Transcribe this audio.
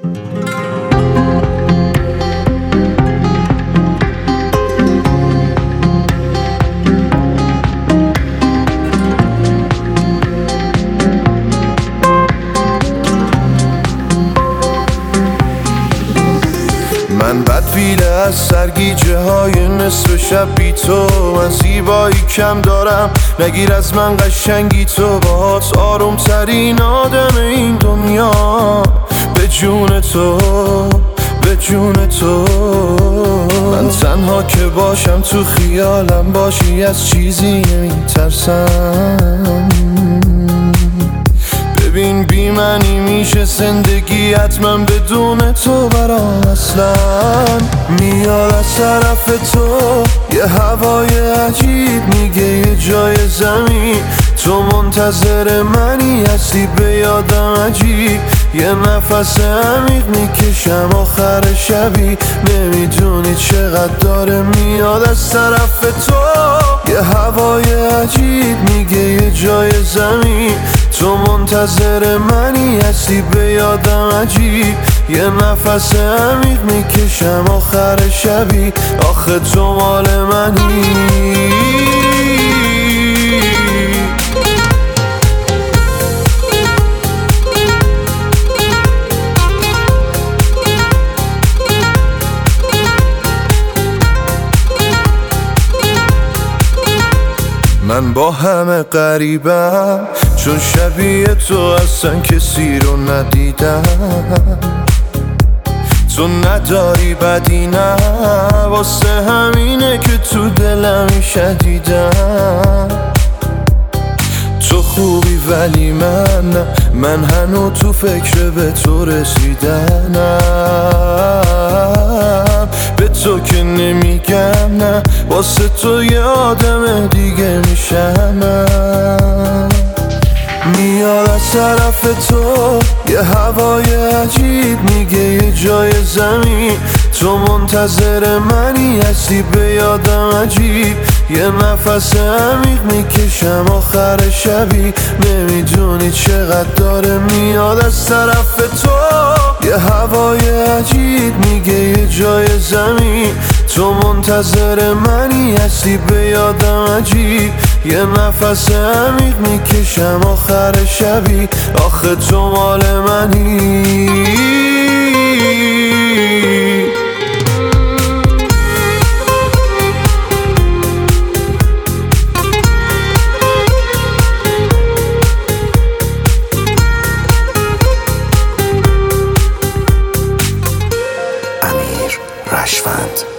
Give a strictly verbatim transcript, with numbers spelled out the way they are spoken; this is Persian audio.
من بدبیله از سرگیجه های نصف شب بی تو، من زیبایی کم دارم نگیر از من قشنگی تو، باهات آروم ترین آدم این دنیا، به جون تو به جون تو. من تنها که باشم تو خیالم باشی از چیزی نمیترسم، ببین بی معنی میشه زندگی حتما بدون تو برام اصلا. میاد از طرف تو یه هوای عجیب میگه یه جای زمین تو منتظر منی، هستی به یادم عجیب، یه نفس عمیق میکشم آخر شبی، نمیدونی چقدر داره میاد از طرف تو. یه هوای عجیب میگه یه جای زمین تو منتظر منی، هستی به یادم عجیب، یه نفس عمیق میکشم آخر شبی، آخه تو مال منی. من با همه غریبم چون شبیه تو اصلا کسی رو ندیدم، تو نداری بدی نه، واسه همینه که تو دلم شدیدم. تو خوبی ولی من نه، من هنو تو فکر به تو رسیدنم، به تو که نمیگم نه، واسه تو یه آدم دیگه میشم. میاد از طرف تو یه هوای عجیب میگه یه جای زمین تو منتظر منی، هستی به یادم عجیب، یه نفس عمیق میکشم آخر شبی، نمیدونی چقدر داره میاد از طرف تو. یه هوای عجیب میگه یه جای زمین تو منتظر منی، هستی به یادم عجیب، یه نفس عمیق میکشم آخر شبی، آخه تو مال منی. امیر رشوند.